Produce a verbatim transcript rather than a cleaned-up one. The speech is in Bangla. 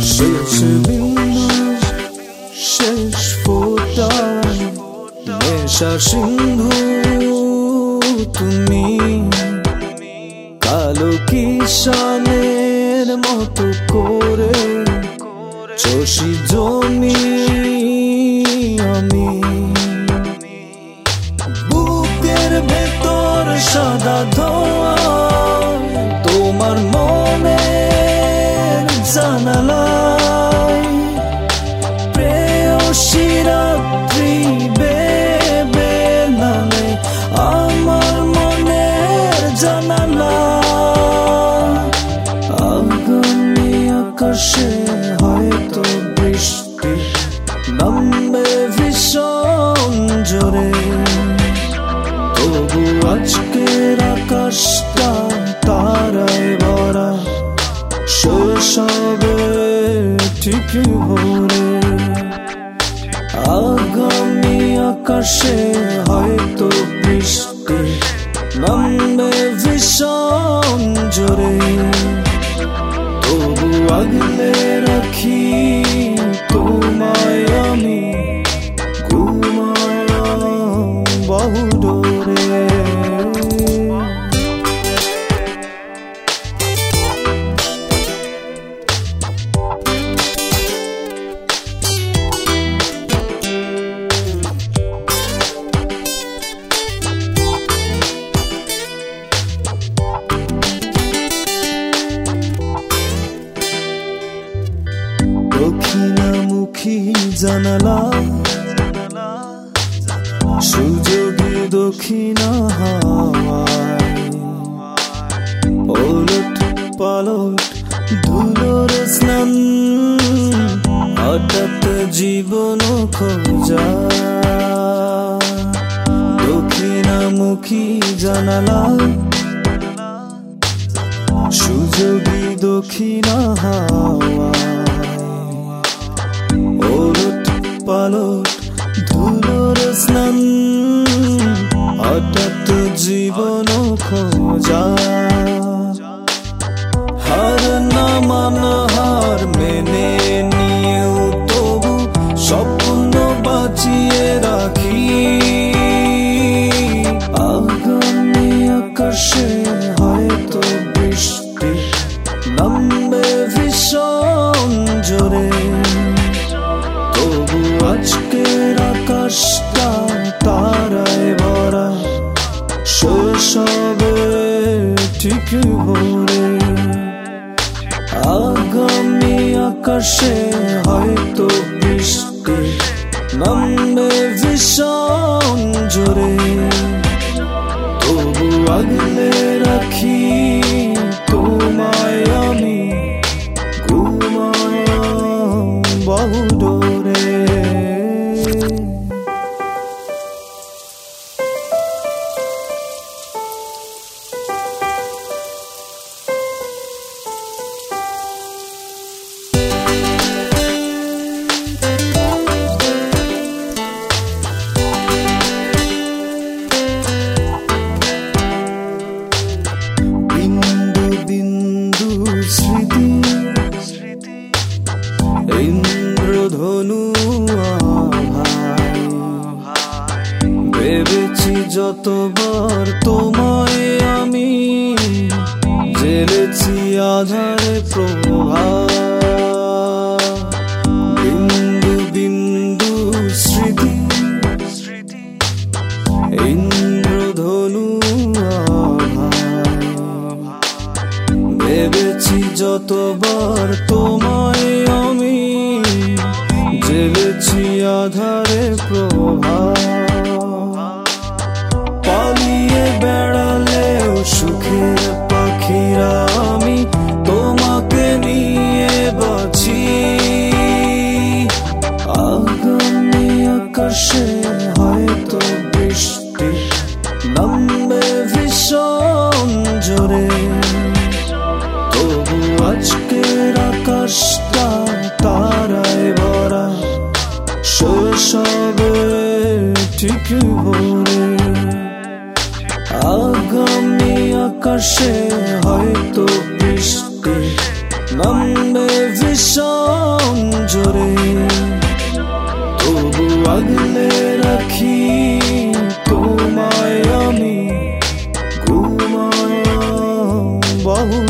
শেষ বিন্দু শেষ ফোঁটা নেশা সিন্ধু তুমি কালো কিষানের মতো করে চষি জমি আমি বুকের ভেতর সাদা ধোঁয়া তোমার মনের জানালায় প্রেয়সী রাত্রি বেবে নামে আমার মনের জানালা আগামী আকাশে হয়তো বৃষ্টি নামবে ভীষণ জোরে তবু আজকের আকাশটা তারায় ভরা শেষ হবে ঠিকই ভোরে আগামী আকাশে হয়তো বৃষ্টি নামবে ভীষণ জোরে তবু আগলে রাখি তোমায় আমি ঘুমায় বহু দূরে দক্ষিণামুখী জানালা সুযোগী দক্ষিণা হাওয়ায় ওলট পালট ধুলোর স্নান হঠাৎ জীবন খোঁজা দক্ষিণামুখী জানালা সুযোগী দক্ষিণা হাওয়ায় ওলট পালট ধুলোর স্নান হঠাৎ জীবন খোঁজা হার না মানা হার মেনে নিয়েও তবু স্বপ্ন বাঁচিয়ে রাখি আগামী আকাশে হয়তো বৃষ্টি নামবে ভীষণ জোরে তবু আজকের আকাশটা তারায় ভরা শেষ হবে ঠিকই ভোরে আগামী আকাশে হয়তো বৃষ্টি নামবে ভীষণ জোরে তবু আগলে রাখি তোমায় আমি ঘুমায় বহু দূরে ইন্দ্রধনু ভেবেছি যতবার তোমায় আমি জেলেছি আধারে প্রভা বিন্দু বিন্দু স্মৃতি ইন্দ্রধনু ভেবেছি যতবার তোমায় আমি জেলেছি আধারে প্রভা পালিয়ে বেড়ালেও সুখের পাখিরা আমি তোমাকে নিয়ে বাঁচি আগামী আকাশে হয়তো বৃষ্টি নামবে ভীষণ জোরে তবু আজকের আকাশটা তারায় ভরা শেষ হবে ঠিকই ভোরে আগামী আকাশে হয়তো বৃষ্টি নামবে ভীষণ জোরে, তবু আগলে রাখি তোমায় আমি, ঘুমাও বহু